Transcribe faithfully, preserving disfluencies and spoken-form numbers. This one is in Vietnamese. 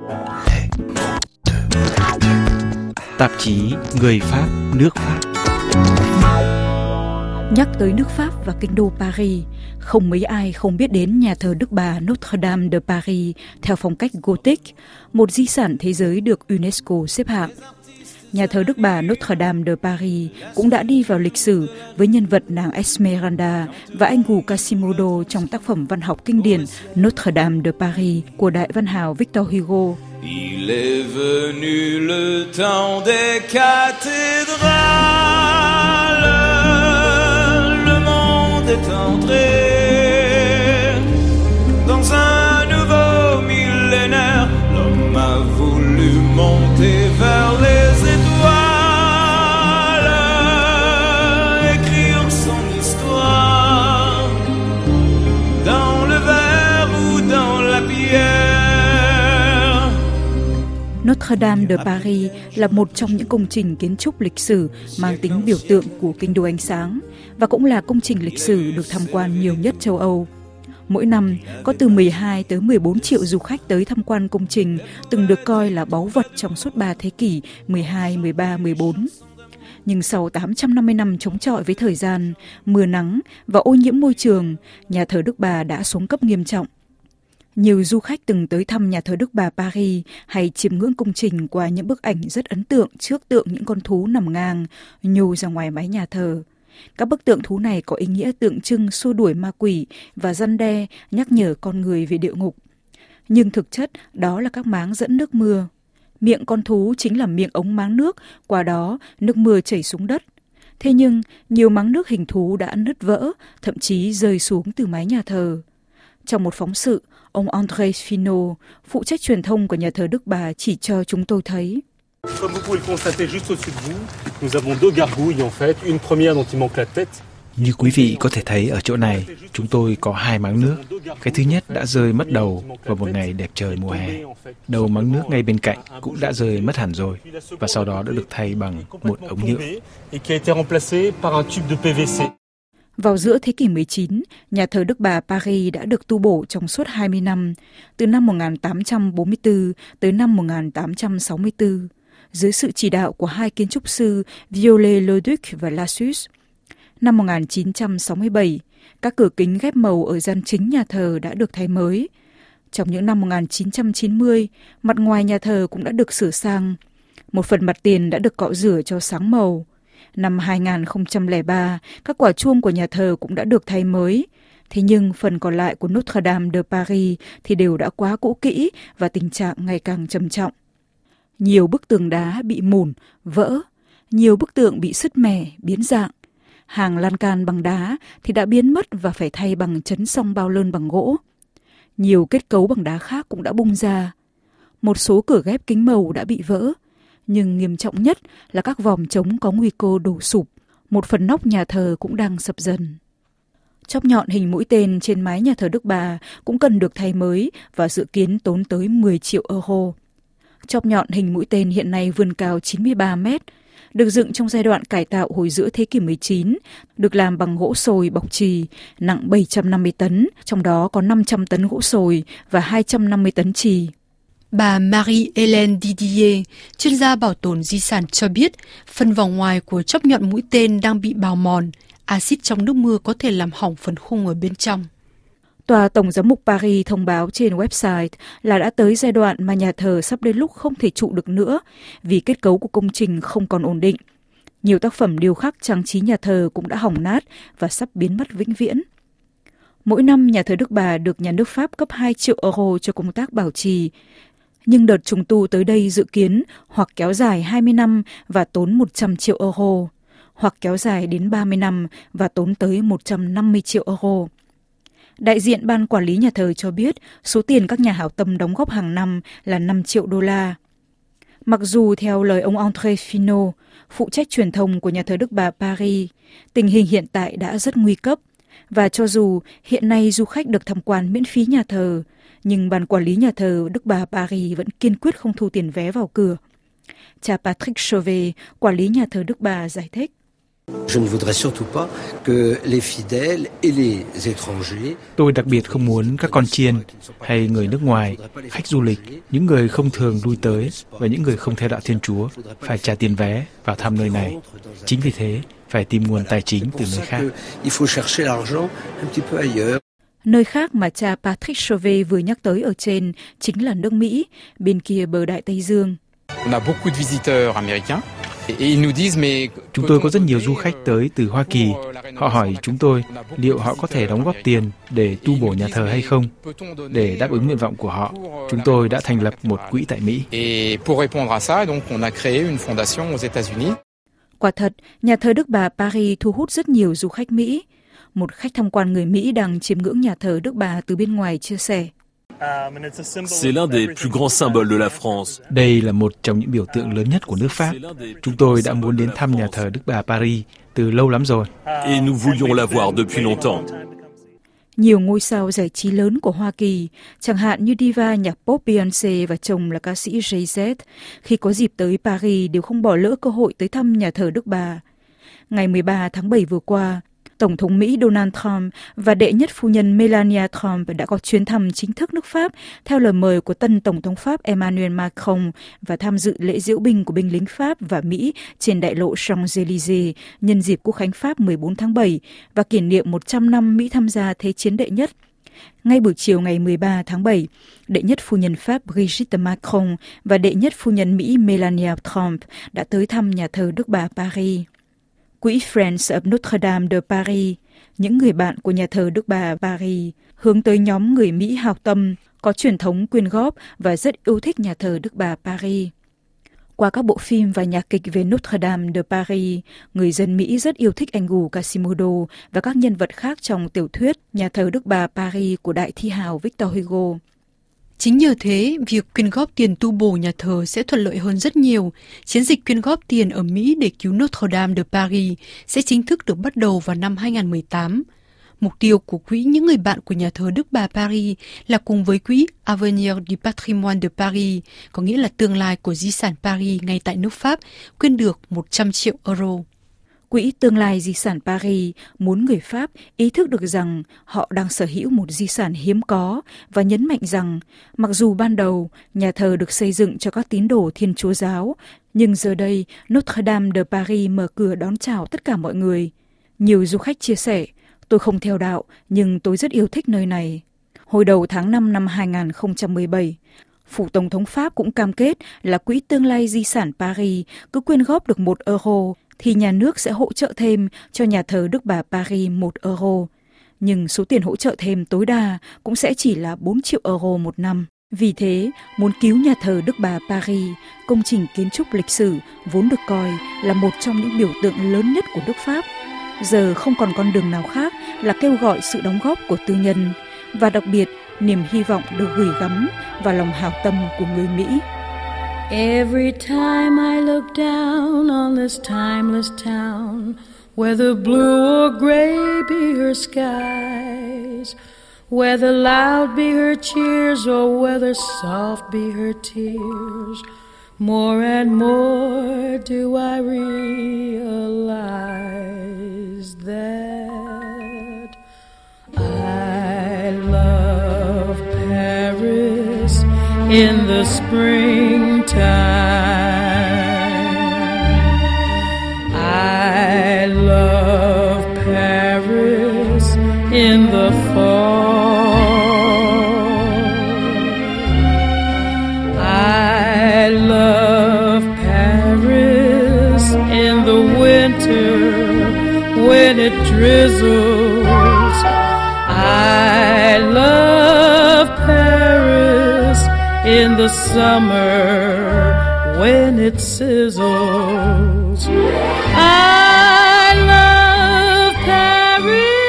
Tạp chí Người Pháp, nước Pháp. Nhắc tới nước Pháp và kinh đô Paris, không mấy ai không biết đến nhà thờ Đức Bà Notre Dame de Paris theo phong cách Gothic, một di sản thế giới được UNESCO xếp hạng. Nhà thờ Đức Bà Notre Dame de Paris cũng đã đi vào lịch sử với nhân vật nàng Esmeralda và anh hù Quasimodo trong tác phẩm văn học kinh điển Notre Dame de Paris của đại văn hào Victor Hugo. Il est venu le temps des cathédrales, le monde est entré dans un nouveau millénaire, l'homme a voulu monter vers les étoiles, écrire son histoire dans le verre ou dans la pierre. Notre Dame de Paris là một trong những công trình kiến trúc lịch sử mang tính biểu tượng của kinh đô ánh sáng và cũng là công trình lịch sử được tham quan nhiều nhất châu Âu. Mỗi năm, có từ mười hai tới mười bốn triệu du khách tới tham quan công trình từng được coi là báu vật trong suốt ba thế kỷ mười hai, mười ba, mười bốn. Nhưng sau tám trăm năm mươi năm chống chọi với thời gian, mưa nắng và ô nhiễm môi trường, nhà thờ Đức Bà đã xuống cấp nghiêm trọng. Nhiều du khách từng tới thăm nhà thờ Đức Bà Paris hay chiêm ngưỡng công trình qua những bức ảnh rất ấn tượng trước tượng những con thú nằm ngang, nhô ra ngoài mái nhà thờ. Các bức tượng thú này có ý nghĩa tượng trưng xua đuổi ma quỷ và răn đe, nhắc nhở con người về địa ngục. Nhưng thực chất đó là các máng dẫn nước mưa. Miệng con thú chính là miệng ống máng nước, qua đó nước mưa chảy xuống đất. Thế nhưng nhiều máng nước hình thú đã nứt vỡ, thậm chí rơi xuống từ mái nhà thờ. Trong một phóng sự, ông André Finot, phụ trách truyền thông của nhà thờ Đức Bà chỉ cho chúng tôi thấy. Comme vous pouvez le constater juste au-dessus de vous, nous avons deux gargouilles en fait, une première dont il manque la tête. Như quý vị có thể thấy ở chỗ này, chúng tôi có hai máng nước. Cái thứ nhất đã rơi mất đầu vào một ngày đẹp trời mùa hè. Đầu máng nước ngay bên cạnh cũng đã rơi mất hẳn rồi, và sau đó đã được thay bằng một ống nhựa. Vào giữa thế kỷ mười chín, nhà thờ Đức Bà Paris đã được tu bổ trong suốt hai mươi năm, từ năm một nghìn tám trăm bốn mươi tư tới năm một nghìn tám trăm sáu mươi tư, dưới sự chỉ đạo của hai kiến trúc sư Viollet-le-Duc và Lassus. Năm một nghìn chín trăm sáu mươi bảy, các cửa kính ghép màu ở gian chính nhà thờ đã được thay mới. Trong những năm một nghìn chín trăm chín mươi, mặt ngoài nhà thờ cũng đã được sửa sang. Một phần mặt tiền đã được cọ rửa cho sáng màu. Năm hai nghìn không trăm lẻ ba, các quả chuông của nhà thờ cũng đã được thay mới. Thế nhưng phần còn lại của Notre Dame de Paris thì đều đã quá cũ kỹ và tình trạng ngày càng trầm trọng. Nhiều bức tường đá bị mủn, vỡ, nhiều bức tượng bị sứt mẻ, biến dạng. Hàng lan can bằng đá thì đã biến mất và phải thay bằng chấn song bao lơn bằng gỗ. Nhiều kết cấu bằng đá khác cũng đã bung ra. Một số cửa ghép kính màu đã bị vỡ. Nhưng nghiêm trọng nhất là các vòm trống có nguy cơ đổ sụp. Một phần nóc nhà thờ cũng đang sập dần. Chóp nhọn hình mũi tên trên mái nhà thờ Đức Bà cũng cần được thay mới và dự kiến tốn tới mười triệu euro. Chóp nhọn hình mũi tên hiện nay vươn cao chín mươi ba mét, được dựng trong giai đoạn cải tạo hồi giữa thế kỷ mười chín, được làm bằng gỗ sồi bọc chì, nặng bảy trăm năm mươi tấn, trong đó có năm trăm tấn gỗ sồi và hai trăm năm mươi tấn chì. Bà Marie-Hélène Didier, chuyên gia bảo tồn di sản cho biết, phần vỏ ngoài của chóp nhọn mũi tên đang bị bào mòn, axit trong nước mưa có thể làm hỏng phần khung ở bên trong. Tòa Tổng giám mục Paris thông báo trên website là đã tới giai đoạn mà nhà thờ sắp đến lúc không thể trụ được nữa vì kết cấu của công trình không còn ổn định. Nhiều tác phẩm điêu khắc trang trí nhà thờ cũng đã hỏng nát và sắp biến mất vĩnh viễn. Mỗi năm nhà thờ Đức Bà được nhà nước Pháp cấp hai triệu euro cho công tác bảo trì. Nhưng đợt trùng tu tới đây dự kiến hoặc kéo dài hai mươi năm và tốn một trăm triệu euro, hoặc kéo dài đến ba mươi năm và tốn tới một trăm năm mươi triệu euro. Đại diện ban quản lý nhà thờ cho biết số tiền các nhà hảo tâm đóng góp hàng năm là năm triệu đô la. Mặc dù theo lời ông André Finot, phụ trách truyền thông của nhà thờ Đức Bà Paris, tình hình hiện tại đã rất nguy cấp, và cho dù hiện nay du khách được tham quan miễn phí nhà thờ, nhưng ban quản lý nhà thờ Đức Bà Paris vẫn kiên quyết không thu tiền vé vào cửa. Cha Patrick Chauvet, quản lý nhà thờ Đức Bà giải thích. Tôi đặc biệt không muốn các con chiên hay người nước ngoài, khách du lịch, những người không thường lui tới và những người không theo đạo Thiên Chúa phải trả tiền vé vào thăm nơi này. Chính vì thế, phải tìm nguồn tài chính từ nơi khác. Nơi khác mà cha Patrick Chauvet vừa nhắc tới ở trên chính là nước Mỹ, bên kia bờ Đại Tây Dương. Chúng tôi có rất nhiều du khách tới từ Hoa Kỳ. Họ hỏi chúng tôi liệu họ có thể đóng góp tiền để tu bổ nhà thờ hay không. Để đáp ứng nguyện vọng của họ, chúng tôi đã thành lập một quỹ tại Mỹ. Quả thật, nhà thờ Đức Bà Paris thu hút rất nhiều du khách Mỹ. Một khách tham quan người Mỹ đang chiêm ngưỡng nhà thờ Đức Bà từ bên ngoài chia sẻ. Đây là một trong những biểu tượng lớn nhất của nước Pháp. Chúng tôi đã muốn đến thăm nhà thờ Đức Bà Paris từ lâu lắm rồi. Nhiều ngôi sao giải trí lớn của Hoa Kỳ, chẳng hạn như diva nhạc pop Beyoncé và chồng là ca sĩ Jay-Z, khi có dịp tới Paris đều không bỏ lỡ cơ hội tới thăm nhà thờ Đức Bà. Ngày mười ba tháng bảy vừa qua, Tổng thống Mỹ Donald Trump và đệ nhất phu nhân Melania Trump đã có chuyến thăm chính thức nước Pháp theo lời mời của tân Tổng thống Pháp Emmanuel Macron và tham dự lễ diễu binh của binh lính Pháp và Mỹ trên đại lộ Champs-Élysées nhân dịp Quốc khánh Pháp mười bốn tháng bảy và kỷ niệm một trăm năm Mỹ tham gia Thế chiến đệ nhất. Ngay buổi chiều ngày mười ba tháng bảy, đệ nhất phu nhân Pháp Brigitte Macron và đệ nhất phu nhân Mỹ Melania Trump đã tới thăm nhà thờ Đức Bà Paris. Quỹ Friends of Notre Dame de Paris, những người bạn của nhà thờ Đức Bà Paris, hướng tới nhóm người Mỹ hào tâm, có truyền thống quyên góp và rất yêu thích nhà thờ Đức Bà Paris. Qua các bộ phim và nhạc kịch về Notre Dame de Paris, người dân Mỹ rất yêu thích anh Gu Quasimodo và các nhân vật khác trong tiểu thuyết Nhà thờ Đức Bà Paris của đại thi hào Victor Hugo. Chính nhờ thế, việc quyên góp tiền tu bổ nhà thờ sẽ thuận lợi hơn rất nhiều. Chiến dịch quyên góp tiền ở Mỹ để cứu Notre Dame de Paris sẽ chính thức được bắt đầu vào năm hai không một tám. Mục tiêu của quỹ Những người bạn của nhà thờ Đức Bà Paris là cùng với quỹ Avenir du Patrimoine de Paris, có nghĩa là tương lai của di sản Paris ngay tại nước Pháp, quyên được một trăm triệu euro. Quỹ Tương lai Di sản Paris muốn người Pháp ý thức được rằng họ đang sở hữu một di sản hiếm có và nhấn mạnh rằng mặc dù ban đầu nhà thờ được xây dựng cho các tín đồ Thiên Chúa giáo, nhưng giờ đây Notre Dame de Paris mở cửa đón chào tất cả mọi người. Nhiều du khách chia sẻ, tôi không theo đạo nhưng tôi rất yêu thích nơi này. Hồi đầu tháng năm năm hai không một bảy, Phủ Tổng thống Pháp cũng cam kết là Quỹ Tương lai Di sản Paris cứ quyên góp được một euro thì nhà nước sẽ hỗ trợ thêm cho nhà thờ Đức Bà Paris một euro. Nhưng số tiền hỗ trợ thêm tối đa cũng sẽ chỉ là bốn triệu euro một năm. Vì thế, muốn cứu nhà thờ Đức Bà Paris, công trình kiến trúc lịch sử vốn được coi là một trong những biểu tượng lớn nhất của nước Pháp, giờ không còn con đường nào khác là kêu gọi sự đóng góp của tư nhân, và đặc biệt niềm hy vọng được gửi gắm vào lòng hảo tâm của người Mỹ. Every time I look down on this timeless town, whether blue or gray be her skies, whether loud be her cheers or whether soft be her tears, more and more do I realize that I love Paris in the springtime. I love Paris in the fall. I love Paris in the winter when it drizzles. I love Paris in the summer when it sizzles. I love Paris.